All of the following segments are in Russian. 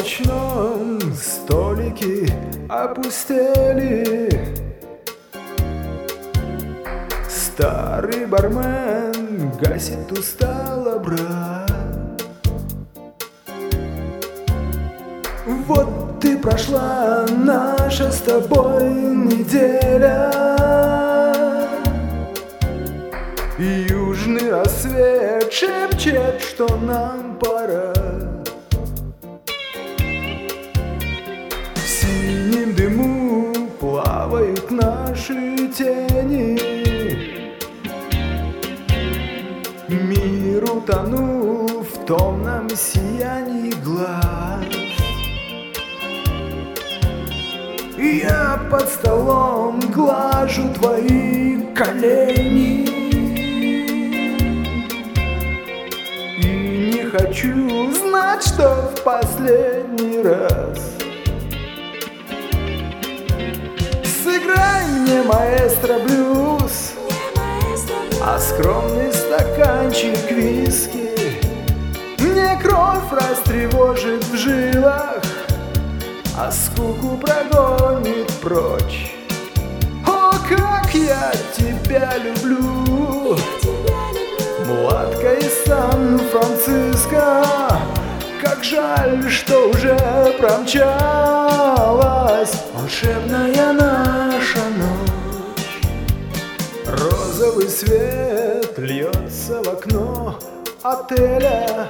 ночном столики опустели. Старый бармен гасит устало брат. Вот и прошла наша с тобой неделя. Южный рассвет шепчет, что нам пора. В синем дыму плавают наши тени. Мир утонул в томном сиянии глаз. Я под столом глажу твои колени и не хочу знать, что в последний раз. Сыграй мне, маэстро, блюз, а скромный стаканчик виски мне кровь растревожит в жилах, а скуку прогонит прочь. О, как я тебя люблю, мулатка из Сан-Франциско. Как жаль, что уже промчалась волшебная наша ночь. Розовый свет льется в окно отеля.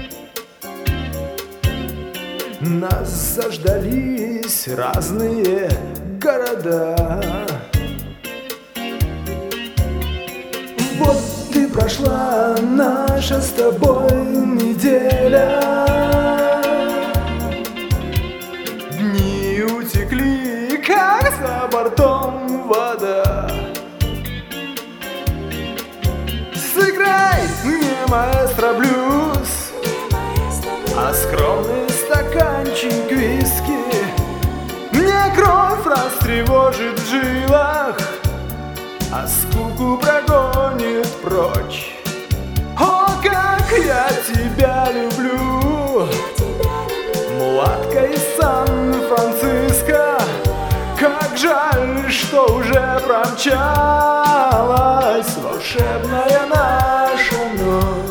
Нас заждались разные города. Вот и прошла наша с тобой неделя. Дни утекли, как за бортом вода. Сыграй мне, маэстро, блюз, а скромный стаканчик виски мне кровь растревожит в жилах, а скуку прогонит прочь. О, как я тебя люблю, мулатка из Сан-Франциско. Как жаль, что уже промчалась волшебная наша ночь.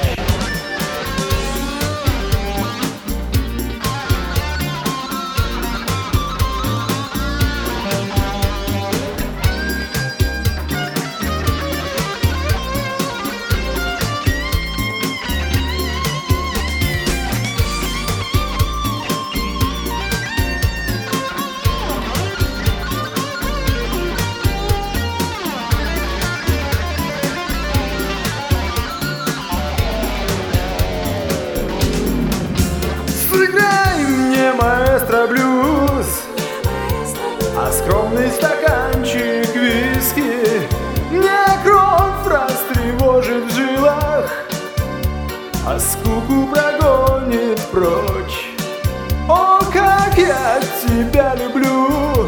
Сыграй мне, маэстро, блюз, а скромный стаканчик виски мне кровь растревожит в жилах, а скуку прогонит прочь. О, как я тебя люблю,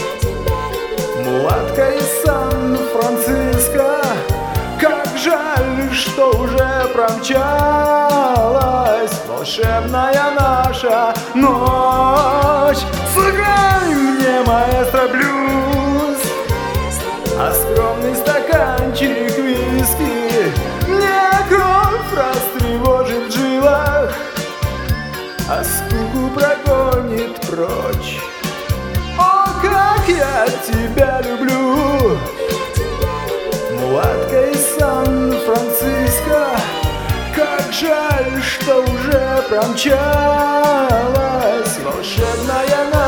мулатка из Сан-Франциско. Как жаль, что уже промчалась волшебная наша ночь. Сыграй мне, маэстро, блюз, а скромный стаканчик виски мне кровь растревожит в жилах, а скуку прогонит прочь. О, как я тебя люблю, мулатка из Сан-Франциско. Как жаль, что уже промчалась волшебная